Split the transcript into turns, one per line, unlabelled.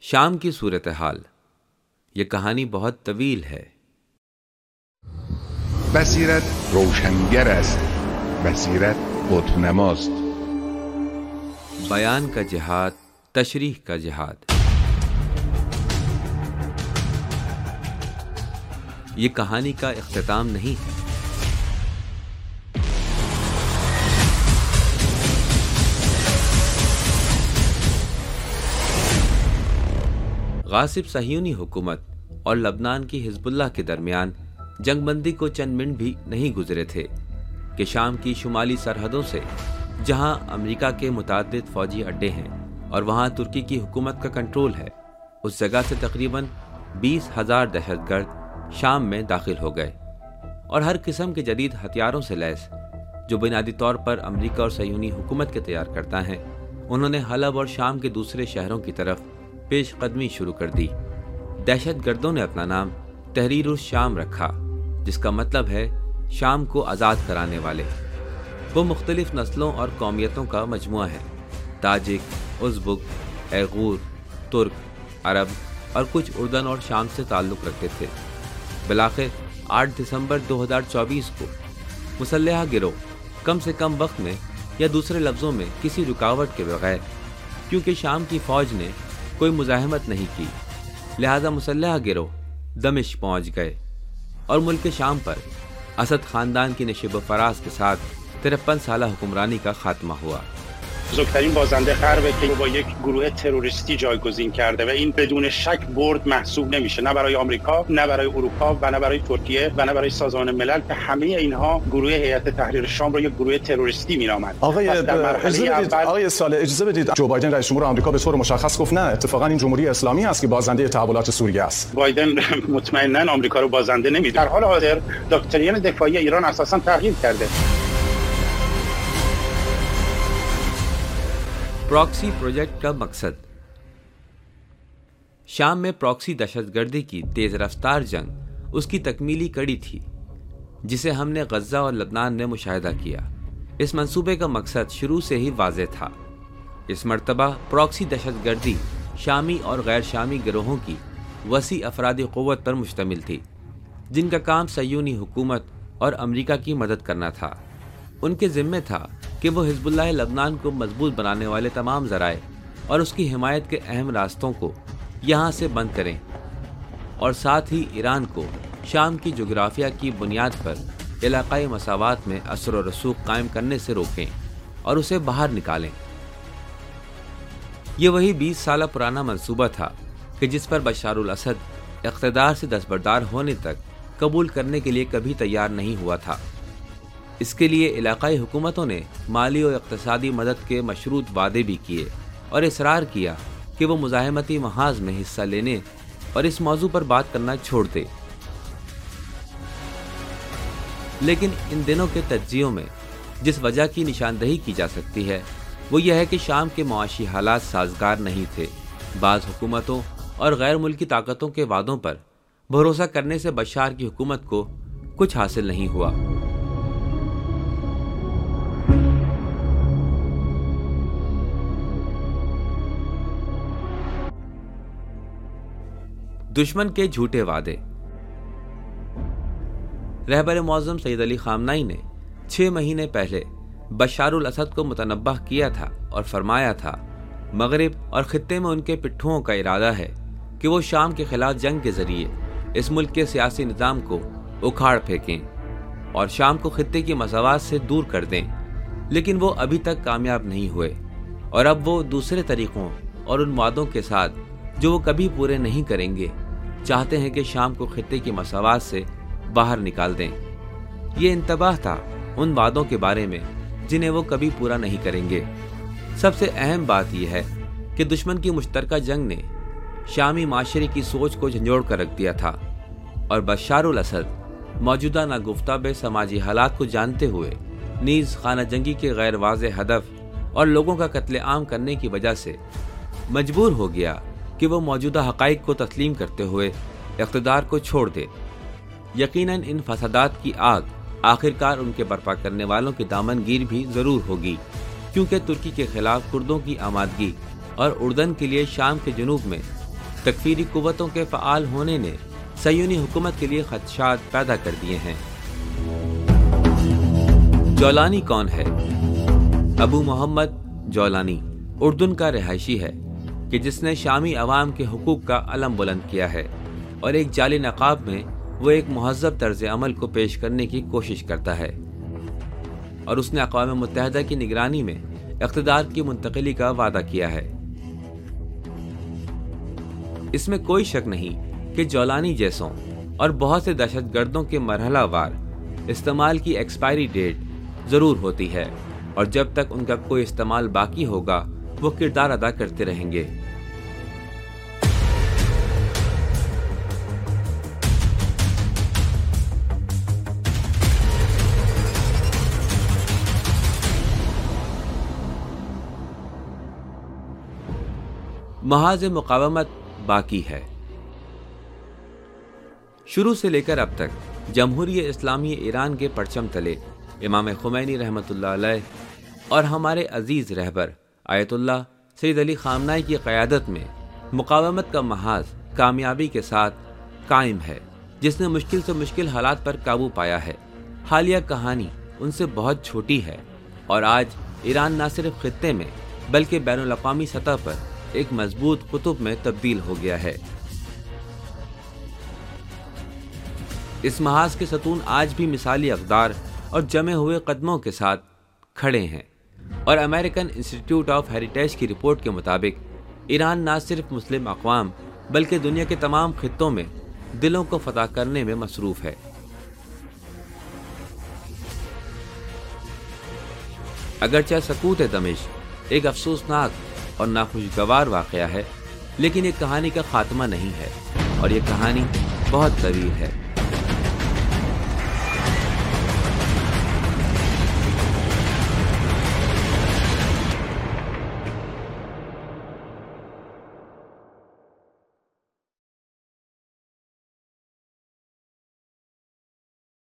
شام کی صورتحال. یہ کہانی بہت طویل ہے.
بصیرت روشنگر است. بصیرت خودنماست.
بیان کا جہاد، تشریح کا جہاد. یہ کہانی کا اختتام نہیں ہے. غاصب صہیونی حکومت اور لبنان کی حزب اللہ کے درمیان جنگ بندی کو چند منٹ بھی نہیں گزرے تھے کہ شام کی شمالی سرحدوں سے، جہاں امریکہ کے متعدد فوجی اڈے ہیں اور وہاں ترکی کی حکومت کا کنٹرول ہے، اس جگہ سے تقریباً 20,000 دہشت گرد شام میں داخل ہو گئے اور ہر قسم کے جدید ہتھیاروں سے لیس، جو بنیادی طور پر امریکہ اور صہیونی حکومت کے تیار کرتا ہے، انہوں نے حلب اور شام کے دوسرے شہروں کی طرف پیش قدمی شروع کر دی. دہشت گردوں نے اپنا نام تحریر الشام رکھا، جس کا مطلب ہے شام کو آزاد کرانے والے. وہ مختلف نسلوں اور قومیتوں کا مجموعہ ہے. تاجک، ازبک، ایغور، ترک، عرب اور کچھ اردن اور شام سے تعلق رکھتے تھے. بالآخر 8 دسمبر 2024 کو مسلحہ گروہ کم سے کم وقت میں، یا دوسرے لفظوں میں کسی رکاوٹ کے بغیر، کیونکہ شام کی فوج نے کوئی مزاحمت نہیں کی، لہذا مسلحہ گروہ دمشق پہنچ گئے اور ملک شام پر اسد خاندان کی نشیب و فراز کے ساتھ 53 سالہ حکمرانی کا خاتمہ ہوا.
بزرگترین بازنده غربه که با یک گروه تروریستی جایگزین کرده و این بدون شک برد محسوب نمیشه، نه برای آمریکا، نه برای اروپا و نه برای ترکیه و نه برای سازمان ملل، که همه اینها گروه هیئت تحریر شام رو یک گروه تروریستی مینامند.
آقای صالح، اجازه بدید جو بایدن رئیس جمهور آمریکا به طور مشخص گفت نه، اتفاقا این جمهوری اسلامی است که بازنده تحولات سوریه است.
بایدن مطمئنا آمریکا رو بازنده نمیدونه. در حال حاضر دکترین دفاعی ایران اساسا تغییر کرده.
پراکسی پروجیکٹ کا مقصد. شام میں پراکسی دہشت گردی کی تیز رفتار جنگ اس کی تکمیلی کڑی تھی، جسے ہم نے غزہ اور لبنان میں مشاہدہ کیا. اس منصوبے کا مقصد شروع سے ہی واضح تھا. اس مرتبہ پراکسی دہشت گردی شامی اور غیر شامی گروہوں کی وسیع افرادی قوت پر مشتمل تھی، جن کا کام صہیونی حکومت اور امریکہ کی مدد کرنا تھا. ان کے ذمہ تھا کہ وہ حزب اللہ لبنان کو مضبوط بنانے والے تمام ذرائع اور اس کی حمایت کے اہم راستوں کو یہاں سے بند کریں، اور ساتھ ہی ایران کو شام کی جغرافیہ کی بنیاد پر علاقائی مساوات میں اثر و رسوخ قائم کرنے سے روکیں اور اسے باہر نکالیں. یہ وہی 20 سالہ پرانا منصوبہ تھا کہ جس پر بشار الاسد اقتدار سے دستبردار ہونے تک قبول کرنے کے لیے کبھی تیار نہیں ہوا تھا. اس کے لیے علاقائی حکومتوں نے مالی اور اقتصادی مدد کے مشروط وعدے بھی کیے اور اصرار کیا کہ وہ مزاحمتی محاذ میں حصہ لینے اور اس موضوع پر بات کرنا چھوڑ دے. لیکن ان دنوں کے تجزیوں میں جس وجہ کی نشاندہی کی جا سکتی ہے، وہ یہ ہے کہ شام کے معاشی حالات سازگار نہیں تھے. بعض حکومتوں اور غیر ملکی طاقتوں کے وعدوں پر بھروسہ کرنے سے بشار کی حکومت کو کچھ حاصل نہیں ہوا. دشمن کے جھوٹے وعدے. رہبر معظم سید علی خامنہئی نے 6 مہینے پہلے بشار الاسد کو متنبہ کیا تھا اور فرمایا تھا مغرب اور خطے میں ان کے پٹھوں کا ارادہ ہے کہ وہ شام کے خلاف جنگ کے ذریعے اس ملک کے سیاسی نظام کو اکھاڑ پھینکیں اور شام کو خطے کی مساوات سے دور کر دیں. لیکن وہ ابھی تک کامیاب نہیں ہوئے، اور اب وہ دوسرے طریقوں اور ان وعدوں کے ساتھ جو وہ کبھی پورے نہیں کریں گے چاہتے ہیں کہ شام کو خطے کی مساوات سے باہر نکال دیں. یہ انتباہ تھا ان وعدوں کے بارے میں جنہیں وہ کبھی پورا نہیں کریں گے. سب سے اہم بات یہ ہے کہ دشمن کی مشترکہ جنگ نے شامی معاشرے کی سوچ کو جھنجھوڑ کر رکھ دیا تھا، اور بشار الاسد موجودہ ناگفتہ سماجی حالات کو جانتے ہوئے نیز خانہ جنگی کے غیر واضح ہدف اور لوگوں کا قتل عام کرنے کی وجہ سے مجبور ہو گیا کہ وہ موجودہ حقائق کو تسلیم کرتے ہوئے اقتدار کو چھوڑ دے. یقیناً ان فسادات کی آگ آخرکار ان کے برپا کرنے والوں کی دامن گیر بھی ضرور ہوگی، کیونکہ ترکی کے خلاف کردوں کی آمادگی اور اردن کے لیے شام کے جنوب میں تکفیری قوتوں کے فعال ہونے نے صہیونی حکومت کے لیے خدشات پیدا کر دیے ہیں۔ جولانی کون ہے؟ ابو محمد جولانی اردن کا رہائشی ہے کہ جس نے شامی عوام کے حقوق کا علم بلند کیا ہے، اور ایک جعلی نقاب میں وہ ایک مہذب طرز عمل کو پیش کرنے کی کوشش کرتا ہے، اور اس نے اقوام متحدہ کی نگرانی میں اقتدار کی منتقلی کا وعدہ کیا ہے۔ اس میں کوئی شک نہیں کہ جولانی جیسوں اور بہت سے دہشت گردوں کے مرحلہ وار استعمال کی ایکسپائری ڈیٹ ضرور ہوتی ہے، اور جب تک ان کا کوئی استعمال باقی ہوگا وہ کردار ادا کرتے رہیں گے۔ محاذ مقاومت باقی ہے۔ شروع سے لے کر اب تک جمہوریہ اسلامی ایران کے پرچم تلے امام خمینی رحمۃ اللہ علیہ اور ہمارے عزیز رہبر آیت اللہ سید علی خامنہئی کی قیادت میں مقاومت کا محاذ کامیابی کے ساتھ قائم ہے، جس نے مشکل سے مشکل حالات پر قابو پایا ہے۔ حالیہ کہانی ان سے بہت چھوٹی ہے، اور آج ایران نہ صرف خطے میں بلکہ بین الاقوامی سطح پر ایک مضبوط قطب میں تبدیل ہو گیا ہے۔ اس محاذ کے ستون آج بھی مثالی اقدار اور جمے ہوئے قدموں کے ساتھ کھڑے ہیں، اور امریکن انسٹیٹیوٹ آف ہیریٹیج کی رپورٹ کے مطابق ایران نہ صرف مسلم اقوام بلکہ دنیا کے تمام خطوں میں دلوں کو فتح کرنے میں مصروف ہے۔ اگرچہ سقوط دمشق ایک افسوسناک اور ناخوشگوار واقعہ ہے، لیکن یہ کہانی کا خاتمہ نہیں ہے، اور یہ کہانی بہت طویل ہے۔